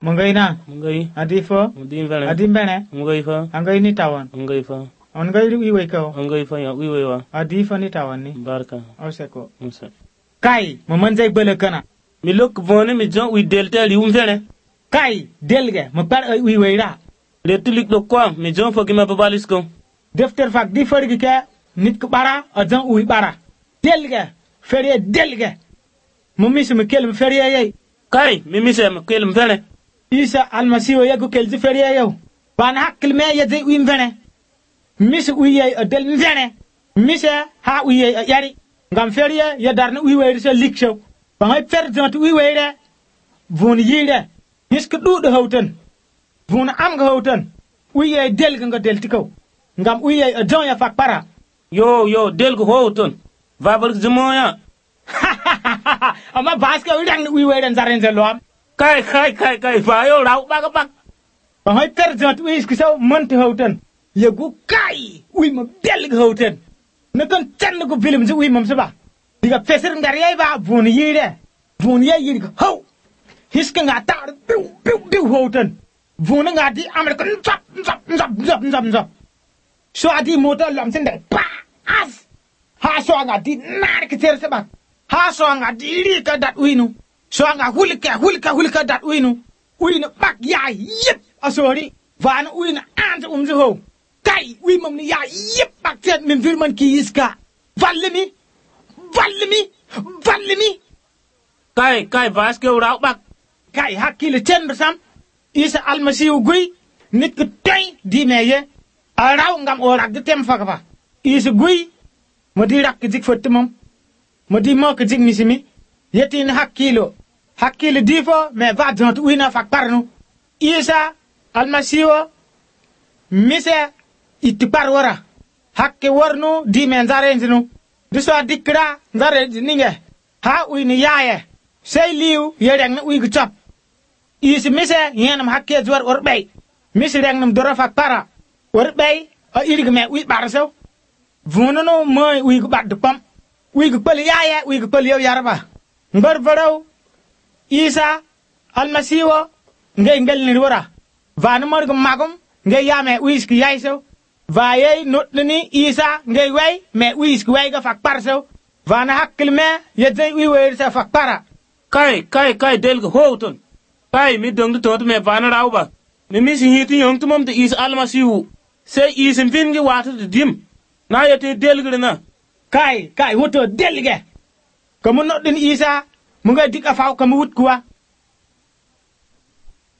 Mungai na. Mungai. Adi fo. Mudim vene. Adi bene. Mungai fa. Angai ni tawan. Mungai fa. Angai ri iwe ko. Mungai fa ya wiwe wa. Adi fo ni tawan ni. Barka. Oseko. Musa. Kai, mamanjay bele kana. Mi lok vone mi jon wi delta lium vene. Kai, delge, mapar iwe ra. Letulik do kwa mi jon fogi ma babalis ko. Defter fak di fergi ke nit ko bara ajan uwi bara. Delge, ferie delge. Mumis mi kel mi ferie yey. Kai, mi mise mi kel mi vene. Isa almasiwo yagu kel di ferie yow. Ban hakil me yede uwi vene. Mis uye adel mi vene. Mise ha uye yari. Ngam ferie ya darna uwi weyde se lik show. Bangay fer jant uwi weyde. Vun yide. Hisk du de houten. Vun am ga houten. Uye delge nga del tikaw. Ngam uye ajan ya fak para. Yo del go hoton. Vabar zumoya. Ama baske udang uwi weyde zaren ze loam. Kai va yo rau bak. Bangay fer jant uwi isk saw mont houten. Yagu kai uwi ma delge houten. Nakon chan ko film zu uwi mam saba. Diga feser ngariya ba vun yide. Vun ye yide ho. Hisk nga ta biu houten. Vun nga di American zap. So adi motor lam sende pa as. Ha so nga di nar ke ter saba. Ha so nga di ri ka dat uinu. So nga hulka dat uinu. Uinu bak ya yip asori. Van uinu ant umzu ho. Kai wi mam ni ya yip bak tet min firman ki iska. Vallemi. Kai baske rau bak. Kai hakile chen bersam. Isa almasiu gui nit ke tay di meye. Arau ngam orak de tem fakaba. Isa gui modi rak ke dik fotumam. Modi mo ke dik misimi. Yetin hakilo. Hakile difo me va jont uina fak parnu. Isa almasiu mise itipar wara. Hakke warnu di men zarenjinu. Diso dikra zarenjinge. Ha uini yaye. Say liu yereng na uigi chop. Isi mise yenam hakke zwar orbay. Mise reng nam dora fak para. Orbay a irig me ui barso. Vunono moy uigi bak de pam. Uigi pali yaye uigi pali yow yarba. Ngar varaw Isa almasiwo ngay ngel ni wara. Vanu morgo magum ngay yame uiski yaiso. Vaye notlini Isa ngay way me uiski way ga fak parso. Vana hakkil me yedze ui wer sa fak para. Kai del go hoton. Kai mi dong tot me vana rauba. Mi misi hiti yong tumam de is almasiwu. Se is en vingi wata de dim. Na yete del gna. Kai woto delge. Kamu not din Isa munga dik afaw kamu wut kuwa.